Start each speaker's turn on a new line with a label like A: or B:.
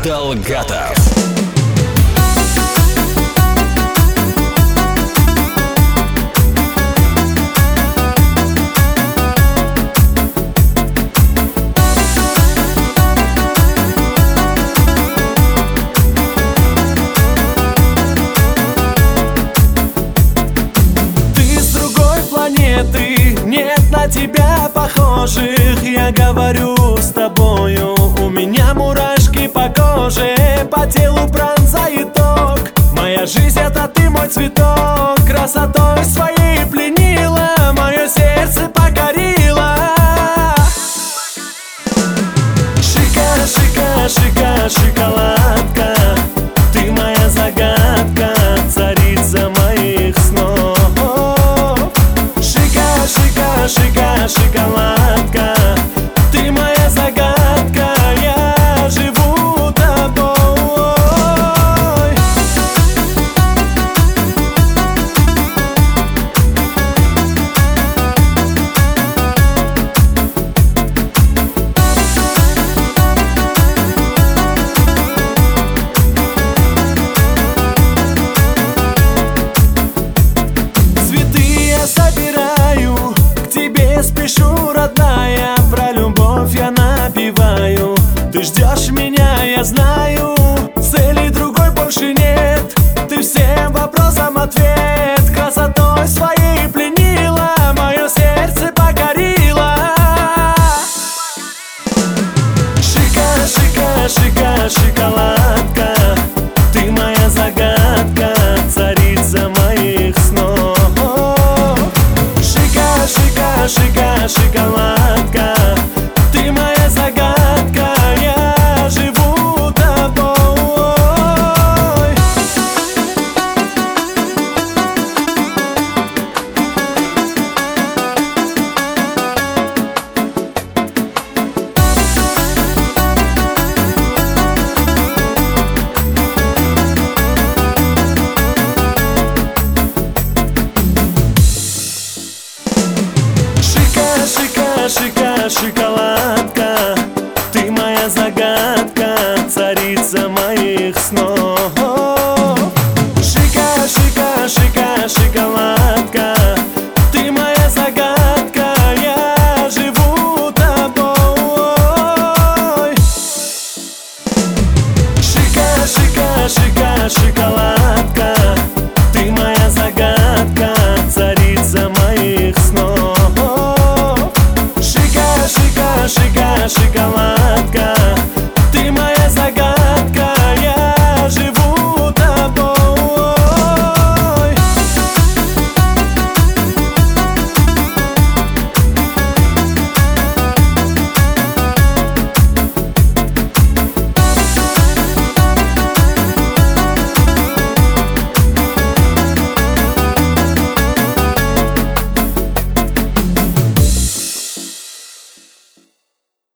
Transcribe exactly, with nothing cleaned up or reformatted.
A: Далгатов.
B: Нет на тебя похожих. Я говорю с тобою, у меня мурашки по коже, по телу пронзает ток. Моя жизнь — это ты, мой цветок. Красотой своей пленила, мое сердце покорила. Шика, шика, шика, шоколадка, ты моя загадка, царица моих снов. Шика, шоколадка, ты моя загадка, я живу тобой. Цветы я собираю, спешу, родная, про любовь я напеваю. Ты ждешь меня, я знаю, цели другой больше нет. Ты всем вопросам ответ, красотой своей пленила, мое сердце покорила. Шика, шика, шика, шоколадка, ты моя загадка, царица моих снов. Шика, шика, шоколад.